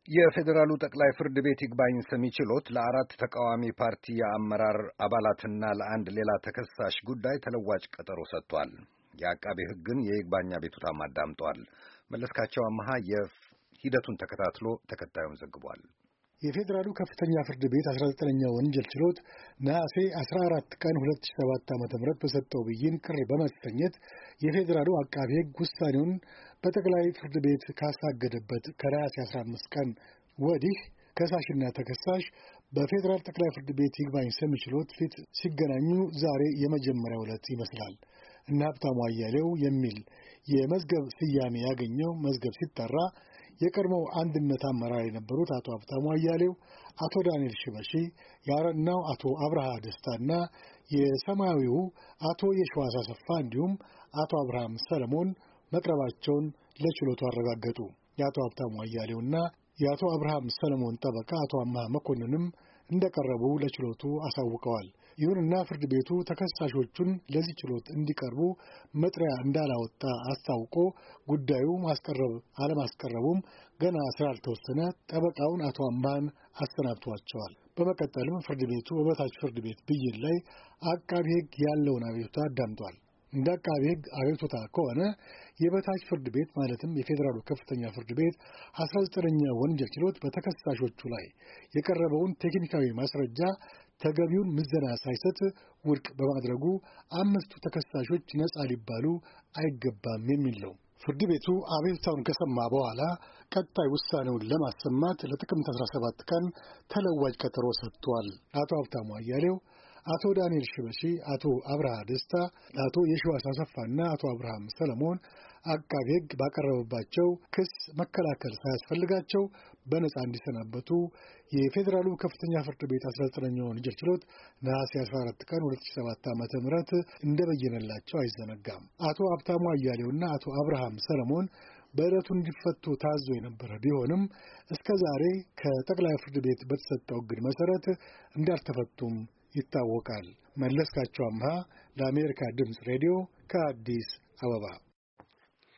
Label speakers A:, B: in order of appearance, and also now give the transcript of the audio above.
A: የፌዴራሉ ጠቅላይ ፍርድ ቤት ይግባኝ ሰሚ ችሎት ለአራት ተቃዋሚ ፓርቲ የአመራር አባላትና ለአንድ ሌላ ተከሳሽ ጉዳይ ተለዋጭ ቀጠሮ ሰጥቷል። የአቃቤ ሕግን የይግባኝ አቤቱታም አዳምጧል። መለስካቸው አመሃ የሂደቱን ተከታትሎ ተከታዩን ዘግቧል።
B: የፌዴራሉ ከፍተኛ ፍርድ ቤት 19ኛ ወንጀል ችሎት ነሐሴ 14 ቀን 2007 ዓ.ም በሰጠው ብይን ቅር በመሰኘት የፌዴራሉ አቃቤ ሕግ ውሳኔውን በጠቅላይ ፍርድ ቤት ካሳገደበት ከነሐሴ 15 ቀን ወዲህ ከሳሽና ተከሳሽ በፌዴራል ጠቅላይ ፍርድ ቤት ይግባኝ ሰሚ ችሎት ፊት ሲገናኙ ዛሬ የመጀመሪያው ዕለት ይመስላል። እነ ሀብታሙ አያሌው የሚል የመዝገብ ስያሜ ያገኘው መዝገብ ሲጠራ የቀድሞው አንድነት አመራር የነበሩት አቶ ሀብታሙ አያሌው፣ አቶ ዳንኤል ሽበሺ፣ የአረናው አቶ አብርሃ ደስታና የሰማያዊው አቶ የሸዋስ አሰፋ እንዲሁም አቶ አብርሃም ሰለሞን መቅረባቸውን ለችሎቱ አረጋገጡ። የአቶ ሀብታሙ አያሌውና የአቶ አብርሃም ሰለሞን ጠበቃ አቶ አምሃ መኮንንም እንደቀረቡ ለችሎቱ አሳውቀዋል። ይሁንና ፍርድ ቤቱ ተከሳሾቹን ለዚህ ችሎት እንዲቀርቡ መጥሪያ እንዳላወጣ አስታውቆ ጉዳዩ ማስቀረብ አለማስቀረቡም ገና ስላልተወሰነ ጠበቃውን አቶ አምሃን አሰናብቷቸዋል። በመቀጠልም ፍርድ ቤቱ በበታች ፍርድ ቤት ብይን ላይ አቃቤ ሕግ ያለውን አቤቱታ አዳምጧል። እንደ አቃቤ ሕግ አቤቱታ ከሆነ የበታች ፍርድ ቤት ማለትም የፌዴራሉ ከፍተኛ ፍርድ ቤት 19ኛ ወንጀል ችሎት በተከሳሾቹ ላይ የቀረበውን ቴክኒካዊ ማስረጃ ተገቢውን ምዘና ሳይሰጥ ውድቅ በማድረጉ አምስቱ ተከሳሾች ነፃ ሊባሉ አይገባም የሚል ነው። ፍርድ ቤቱ አቤቱታውን ከሰማ በኋላ ቀጣይ ውሳኔውን ለማሰማት ለጥቅምት 17 ቀን ተለዋጭ ቀጠሮ ሰጥቷል። አቶ ሀብታሙ አያሌው፣ አቶ ዳንኤል ሽበሺ፣ አቶ አብርሃ ደስታ፣ አቶ የሸዋስ አሰፋና አቶ አብርሃም ሰለሞን አቃቤ ሕግ ባቀረበባቸው ክስ መከላከል ሳያስፈልጋቸው በነፃ እንዲሰናበቱ የፌዴራሉ ከፍተኛ ፍርድ ቤት 19ኛ ወንጀል ችሎት ነሐሴ 14 ቀን 2007 ዓ.ም እንደበየነላቸው አይዘነጋም። አቶ ሀብታሙ አያሌውና አቶ አብርሃም ሰለሞን በዕለቱ እንዲፈቱ ታዞ የነበረ ቢሆንም እስከ ዛሬ ከጠቅላይ ፍርድ ቤት በተሰጠው እግድ መሠረት እንዳልተፈቱም ይታወቃል። መለስካቸው አምሃ ለአሜሪካ ድምፅ ሬዲዮ ከአዲስ አበባ